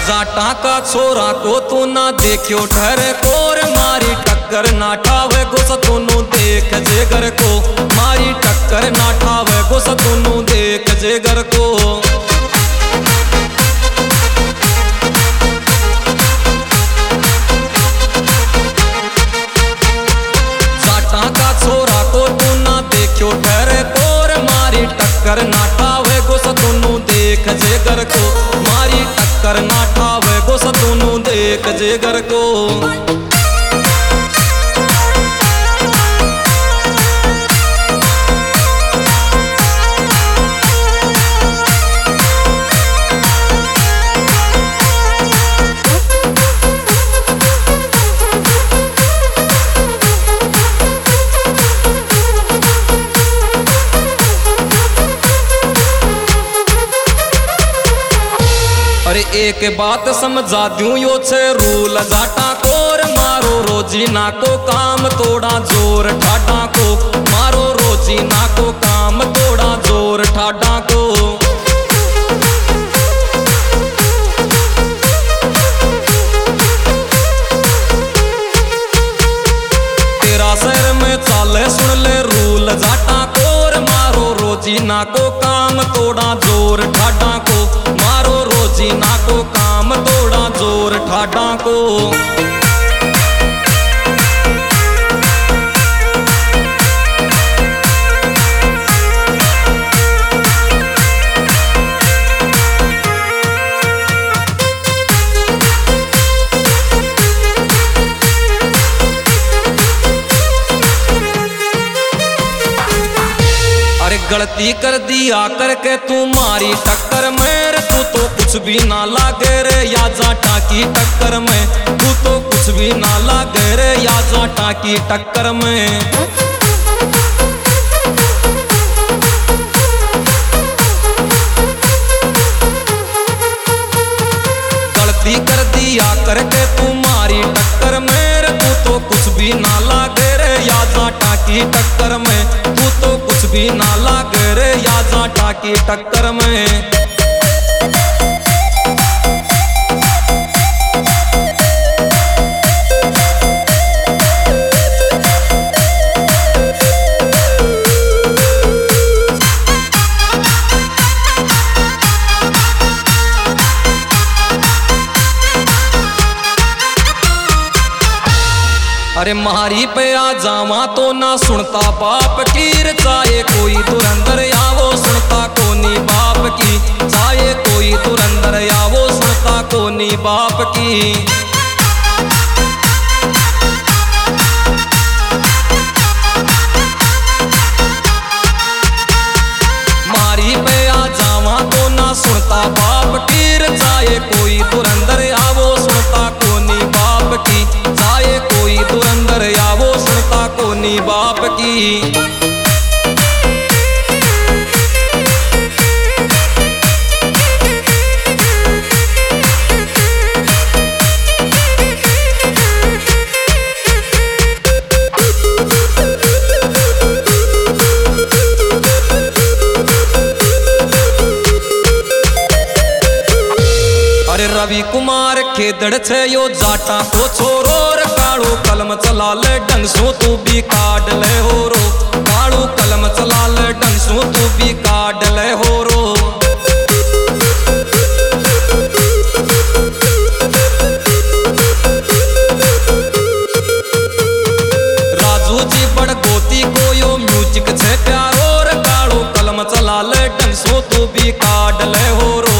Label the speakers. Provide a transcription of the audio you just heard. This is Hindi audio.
Speaker 1: जाटा का छोरा को तू ना देखियो ठहरे कोर मारी टक्कर ना ठावे गुस्सा तूनु देख जेगर को मारी टक्कर ना ठावे गुस्सा तूनु देख जेगर को जाटा का छोरा को तू ना देखियो ठहरे कोर मारी टक्कर ना ठावे गुस्सा तूनु देख जेगर को मारी टक्कर ना ठावे गुस्सा तूनु देख जेगर को। अरे एक बात समझा दूं यो छे रूल जाटा कोर मारो रोजी ना को काम तोड़ा जोर ठाडा को मारो रोजी ना को काम तोड़ा जोर ठाडा को। तेरा शहर में चाले सुन ले रूल जाटा कोर मारो रोजी ना को काम तोड़ा जोर ठाडा को मारो रोजी ना को काम तोड़ा जोर ठाडा को। अरे गलती कर दिया करके तू मारी टक्कर में तू तो कुछ भी ना लागे रे या जाटा की टक्कर में तू तो कुछ भी ना लागे रे या जाटा की टक्कर में। गलती कर दिया करके तू मारी टक्कर में तू तो कुछ भी ना लागे रे या जाटा की टक्कर में तू तो कुछ भी ना लागे रे या जाटा की टक्कर में। अरे मारी पे आ जावा तो ना सुनता बाप की चाहे कोई तुरंदर आवो सुनता कोनी बाप की चाहे कोई तुरंदर आवो सुनता कोनी बाप की। मारी पे आ जावा तो ना सुनता बाप की चाहे कोई तुरंदर आवो सुनता कोनी बाप की चाहे कोई तुरंदर आवो सुनता कोनी बाप की। अरे रवि कुमार खेदड़ छे यो जाटा को छोरो रे काड़ू कलम चला ले ढंग सो तू भी काट ले हो रो काड़ू कलम चला ले ढंग सो तू भी काट ले हो रो। राजू जी बड़ गोती को यो म्यूजिक छे प्यारो रे काड़ू कलम चला ले ढंग सो तू भी काट ले हो रो